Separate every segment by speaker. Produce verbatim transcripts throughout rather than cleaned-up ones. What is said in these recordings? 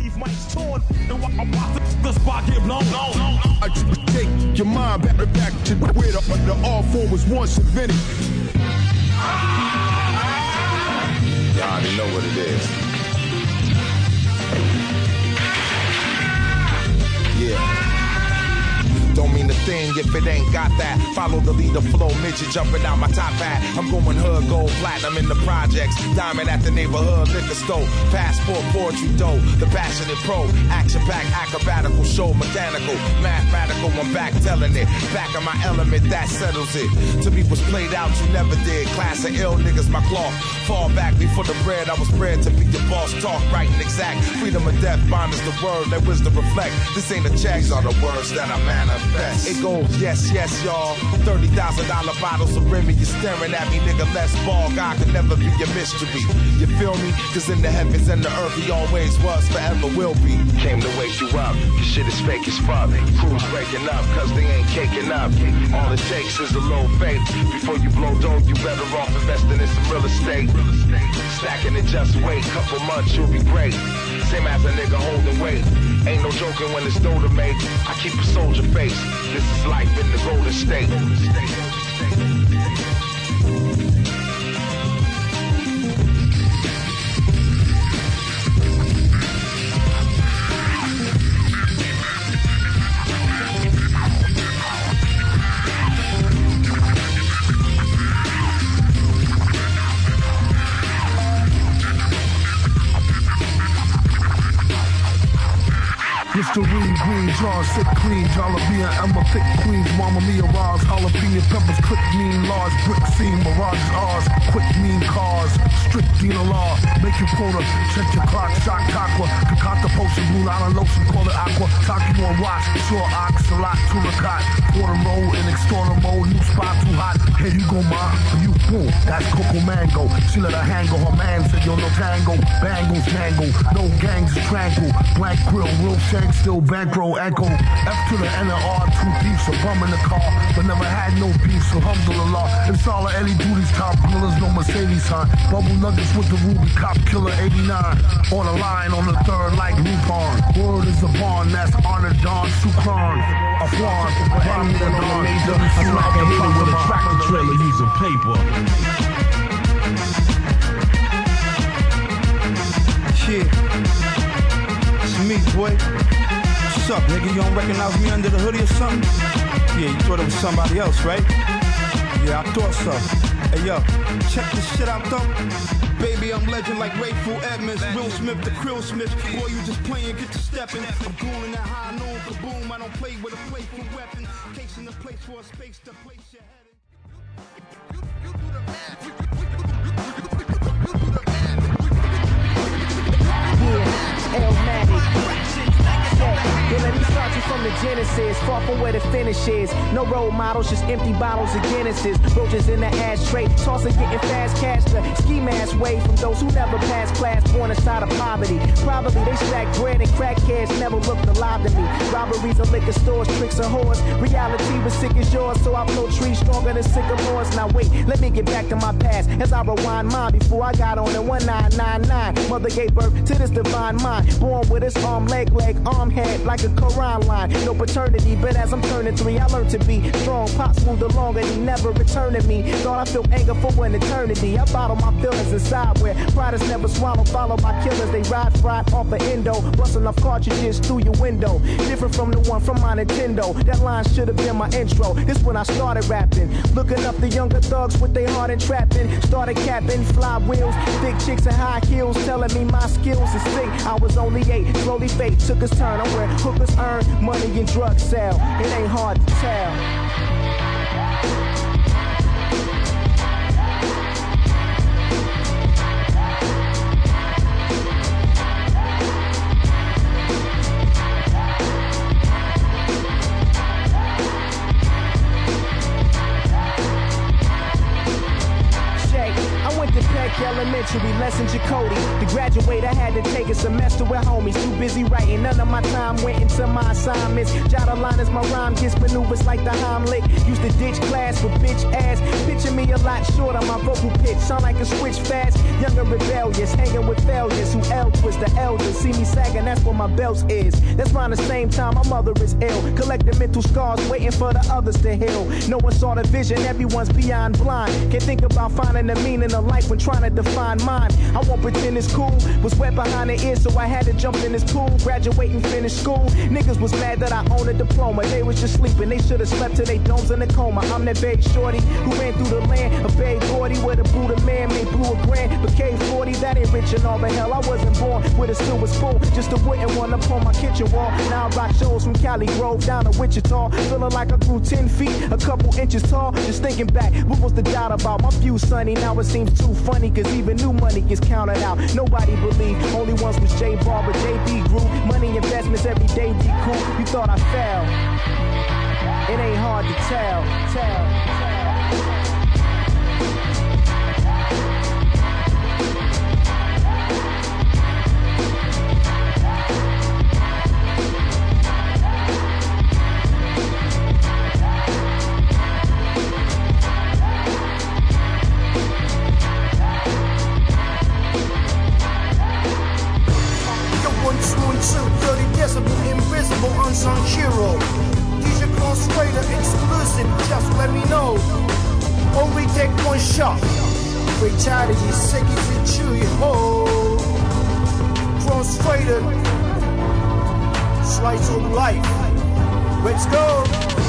Speaker 1: leave mics torn. And watch the spot get blown.
Speaker 2: I take your mind back, back to where the, the R four was once invented.
Speaker 3: Y'all already know what it is. Yeah. Don't mean a thing if it ain't got that. Follow the leader flow, midget jumping out my top hat. I'm going hood, gold, platinum in the projects. Diamond at the neighborhood liquor store. Passport, poetry, dough. The passionate pro. Action-packed, acrobatical show. Mechanical, mathematical. I'm back telling it. Back in my element, that settles it. To me was played out, you never did. Class of ill niggas, my cloth. Fall back before the bread. I was bred to be your boss. Talk right and exact. Freedom of death, bond is the word. Let wisdom reflect. This ain't a check. These are the words that I manifest. It goes, yes, yes, y'all. thirty thousand dollar bottles of Remy. You're staring at me, nigga, let's ball. God could never be your mystery. You feel me? Cause in the heavens and the earth, he always was, forever will be. Came to wake you up. Your shit is fake as fuck. Crews breaking up, cause they ain't caking up. All it takes is a little faith. Before you blow dough, you better off investing in some real estate. Stacking it, just wait. Couple months, you'll be great. Same as a nigga holding weight. Ain't no joking when it's dough to make. I keep a soldier face. This is life in the Golden State.
Speaker 2: Listerine, green jars, sick clean, jalapeno, Emma, thick queens, Mama Mia, Roz, jalapeno peppers, quick, mean, large, brick scene, Mirage, ours, quick, mean cars, strict dealer law, make your quota, check your clock, shock, aqua, concoct a potion, blue line, lotion, call it aqua, talk you on watch, sure, ox, a lot, turicot, quarter roll, in extorter mode, new spot too hot, here you go, ma, you boom, that's Coco Mango, she let her hang her man said, yo, no tango, bangles, tango, no gangs, tranquil, blank grill, real shame. Still bankroll echo F to the N and R, two beefs, a bum in the car, but never had no beef, so alhamdulillah. It's all of Eddie Booty's top grillers, no Mercedes sign. Bubble nuggets with the Ruby Cop Killer eighty-nine. On the line, on the third, like Lupon. Word is a barn, that's Honor Don Shukran. A flan, Bobby the Don. I'm like a hitter with a tractor trailer using paper.
Speaker 4: Yeah. It's me, boy. What's up, nigga? You don't recognize me under the hoodie or something? Yeah, you thought it was somebody else, right? Yeah, I thought so. Hey, yo, check this shit out, though. Baby, I'm legend like Rayful Edmonds. Will Smith, the Krill Smith. Boy, you just playing, get to stepping. I'm cooling that high, no kaboom. I don't play with a playful weapon. Case in the place for a space to place your head in. You, you, you do the math. You, you, you, you, you do the math.
Speaker 5: Yeah, L-Matic. Yeah, let me start you from the genesis, far from where the finish is. No role models, just empty bottles of Guinnesses. Roaches in the ashtray, tossing, getting fast cash. The ski mask way from those who never passed class, born inside of poverty. Probably they stack bread and crackheads never looked alive to me. Robberies of liquor stores, tricks and whores. Reality was sick as yours, so I blow trees stronger than sycamores. Now wait, let me get back to my past as I rewind mine before I got on in one nine nine nine. Mother gave birth to this divine mind, born with his arm, leg, leg, arm, head, like a Quran line. No paternity, but as I'm turning three, I learned to be strong. Pops moved along and he never returned to me. Thought I felt anger for an eternity. I bottle my feelings inside where pride is never swallowed. Followed by killers, they ride fried off an endo, busting off cartridges through your window. Different from the one from my Nintendo. That line should have been my intro. This when I started rapping. Looking up the younger thugs with their heart and trapping. Started capping, fly wheels, thick chicks and high heels, telling me my skills is sick. I was only eight, slowly fate took its turn. I'm where hookers earn money and drugs sell. It ain't hard to tell. Elementary, lessons Jacody. The graduate graduate, I had to take a semester with homies. Too busy writing, none of my time went into my assignments. Jot a line as my rhyme gets maneuvers like the Heimlich. Used to ditch class for bitch ass. Picture me a lot shorter, my vocal pitch sound like a switch fast. Young and rebellious, hanging with failures who L twist the elders. See me sagging, that's what my belt is. That's around the same time my mother is ill. Collecting mental scars, waiting for the others to heal. No one saw the vision, everyone's beyond blind. Can't think about finding the meaning of life when trying to define mine. I won't pretend it's cool. Was wet behind the ears, so I had to jump in this pool. Graduate and finish school. Niggas was mad that I own a diploma. They was just sleeping. They should have slept till they domes in a coma. I'm that big shorty who ran through the land. A big forty with a Buddha man made blue a grand. But K forty, that ain't rich and all. But hell, I wasn't born with a silver spoon. Just a wooden one upon my kitchen wall. Now I rock shows from Cali Grove down to Wichita. Feeling like I grew ten feet, a couple inches tall. Just thinking back, what was the doubt about? My view sunny, now it seems too funny. Cause even new money gets counted out. Nobody believed, only once was J Barber, J B grew. Money investments every day be cool. You thought I fell. It ain't hard to tell, tell.
Speaker 6: Invisible unsung hero. D J Cross Raider exclusive. Just let me know. Only take one shot. Fatality, sick as it chew you whole. Cross Raider. Slice of life. Let's go.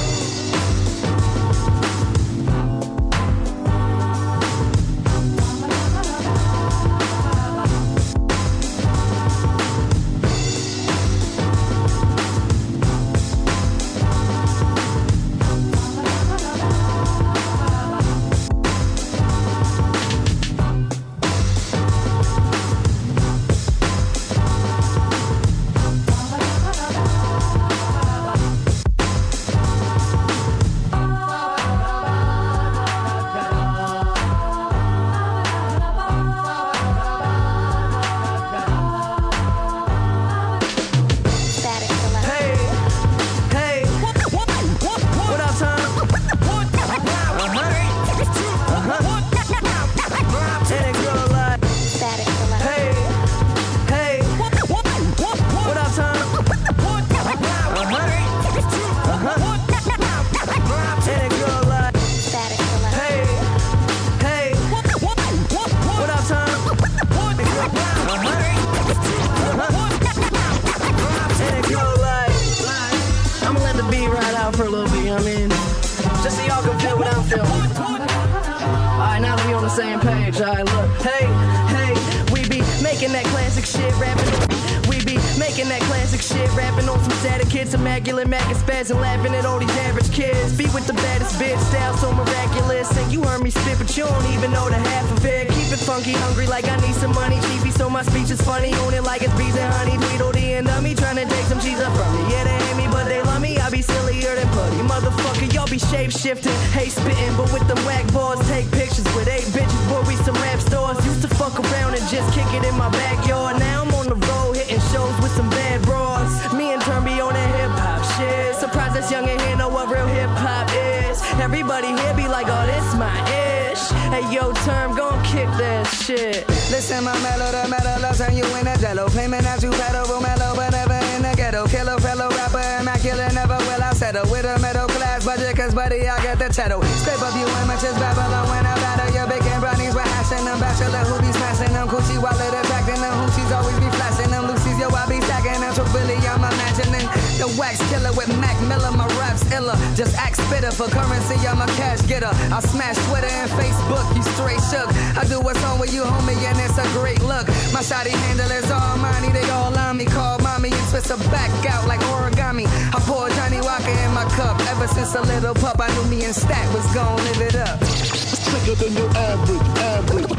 Speaker 7: And laughing at all these average kids. Be with the baddest bitch, style so miraculous. And you heard me spit, but you don't even know the half of it. Keep it funky, hungry like I need some money. Cheapy, so my speech is funny. Own it like it's bees and honey. Tweedledee and dummy, trying to take some cheese up from me. Yeah, they hate me, but they love me. I be sillier than putty. Motherfucker, y'all be shape shifting. Hey, spitting, but with them whack balls. Take pictures with eight bitches, boy, we some rap stars. Used to fuck around and just kick it in my backyard. Now I'm on the road, hitting shows with some bad bras. Me and Turn be on that hip hop shit. Surprised this young and here know what real hip hop is. Everybody here be like, oh, this my ish. Hey, yo, Term, gon' kick that shit.
Speaker 8: Listen, my mellow, the metal, I'll turn you in a jello. Claiming that you pedal, mellow, but never in the ghetto. Killer, fellow rapper, immaculate, never will I settle. With a middle class budget, cause buddy, I get the cheddar. Scrape a few images, Babylon, when I battle your bacon brownies. We're hashing them, bachelor, who be smashing them. Coochie wallet, attracting them. Hoochies always be flashing them. Lucy's, yo, I be stacking them. So really, I'm imagining the wax killer with Mac Miller, my raps illa. Just act spitter for currency, I'm a cash getter. I smash Twitter and Facebook, you straight shook. I do what's on with you, homie, and it's a great look. My shoddy handle is all money, they all on me. Call mommy and twist her back out like origami. I pour Johnny Walker in my cup. Ever since a little pup, I knew me and Stat was gon' live it up.
Speaker 2: Sicker than your average, average.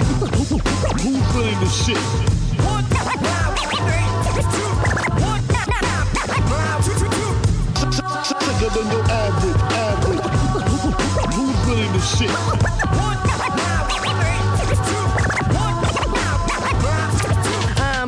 Speaker 2: Who's really the shit? One, three, two, one, sicker than your average, average. Who's really the shit?
Speaker 7: I'm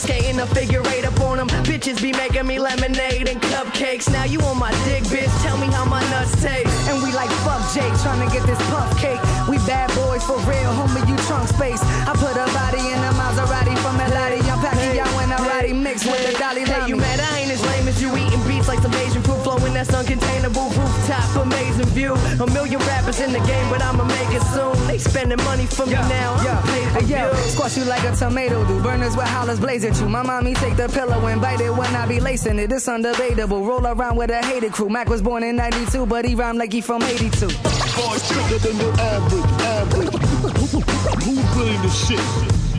Speaker 7: skating a figure eight up on them. Bitches be making me lemonade and cupcakes. Now you on my dick, bitch. Tell me how my nuts taste.
Speaker 8: And we like fuck Jake, trying to get this puff cake. We bad boys for real, homie, you trunk space. I put a body in a Maserati from Elati. I'm packing y'all in a Roddy mix with the Dolly
Speaker 7: Hey, you mad? I ain't as lame as you eating beats like some Asian proof flowing that's uncontainable. Rooftop, amazing view. A million rappers in the game, but I'ma make it soon. They spending money for me
Speaker 8: yeah,
Speaker 7: now.
Speaker 8: Yeah, hey, yo, squash you like a tomato do. Burners with hollers blaze at you. My mommy take the pillow and bite it when I be lacing it. It's undebatable. Roll around with a hated crew. Mac was born in ninety-two, but he rhymed like he from eighty-two.
Speaker 2: Far bigger than the average, average. Who's really the shit?